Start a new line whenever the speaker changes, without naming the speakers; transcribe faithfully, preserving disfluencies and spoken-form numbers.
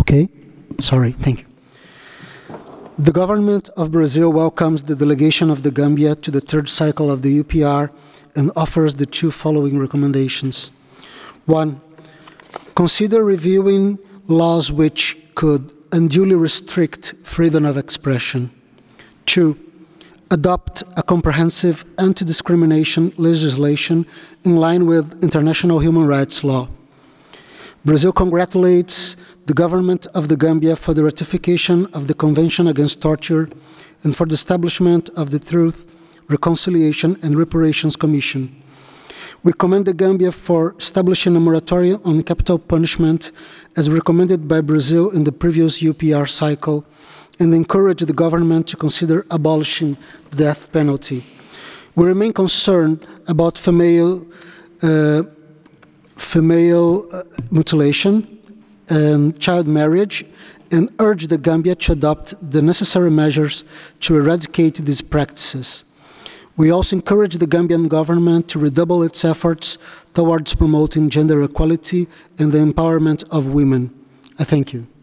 Okay, sorry, thank you. The government of Brazil welcomes the delegation of the Gambia to the third cycle of the U P R and offers the two following recommendations. One, consider reviewing laws which could unduly restrict freedom of expression. Two, adopt a comprehensive anti-discrimination legislation in line with international human rights law. Brazil congratulates the government of the Gambia for the ratification of the Convention Against Torture and for the establishment of the Truth, Reconciliation and Reparations Commission. We commend the Gambia for establishing a moratorium on capital punishment as recommended by Brazil in the previous U P R cycle, and encourage the government to consider abolishing the death penalty. We remain concerned about female, uh, female uh, mutilation and child marriage, and urge the Gambia to adopt the necessary measures to eradicate these practices. We also encourage the Gambian government to redouble its efforts towards promoting gender equality and the empowerment of women. I thank you.